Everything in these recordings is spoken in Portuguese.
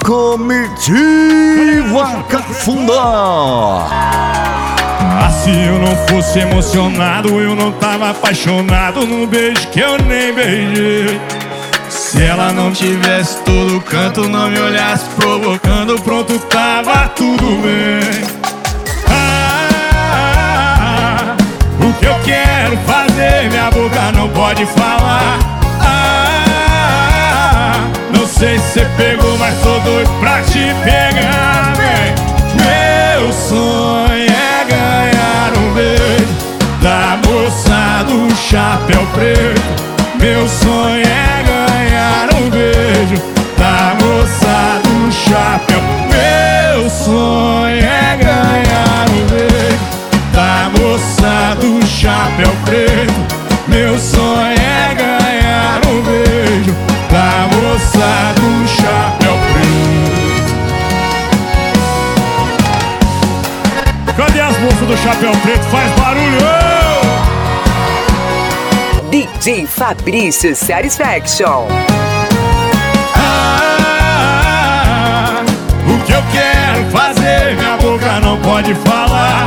Comitiva Cafundó. Se eu não fosse emocionado, eu não tava apaixonado num beijo que eu nem beijei. Se ela não tivesse todo canto, não me olhasse provocando, pronto, tava tudo bem. O que eu quero fazer, minha boca não pode falar. Não sei se você pegou, mas tô doido pra te pegar, vem. Meu sonho é ganhar um beijo da moça do chapéu preto. Meu sonho é ganhar um beijo da moça do chapéu. Meu sonho é ganhar um beijo da moça do chapéu preto. Meu sonho é ganhar um beijo da moça do chapéu preto. Cadê as moças do chapéu preto? Faz barulho! DJ Fabrício Satisfaction. O que eu quero fazer, minha boca não pode falar.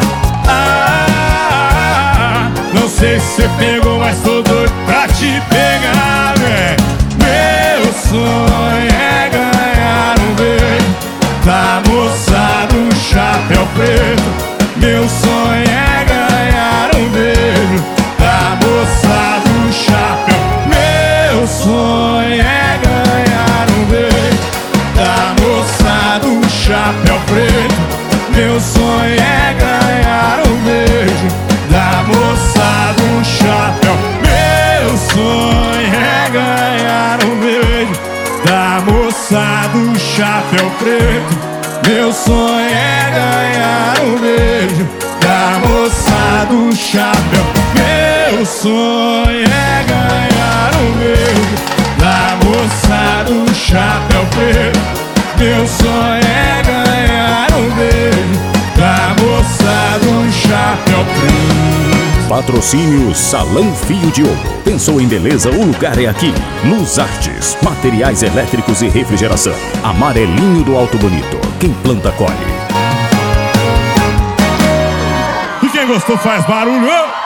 Não sei se você pegou, mas tô doido pra te pegar, véi. Meu sonho é ganhar um beijo da moça do chapéu preto. Meu sonho é ganhar um beijo da moça do chapéu. Meu sonho é ganhar um beijo da moça do chapéu preto. Meu sonho é ganhar um beijo da moça do chapéu. Meu sonho é ganhar um beijo da moça do chapéu preto. Meu sonho é ganhar um beijo da moça do chapéu. Meu sonho é ganhar um beijo da moça do chapéu preto. Meu sonho é ganhar um beijo da moça do chapéu preto. Patrocínio Salão Fio de Ouro. Pensou em beleza? O lugar é aqui. Luz Artes, materiais elétricos e refrigeração. Amarelinho do Alto Bonito. Quem planta colhe. E quem gostou faz barulho.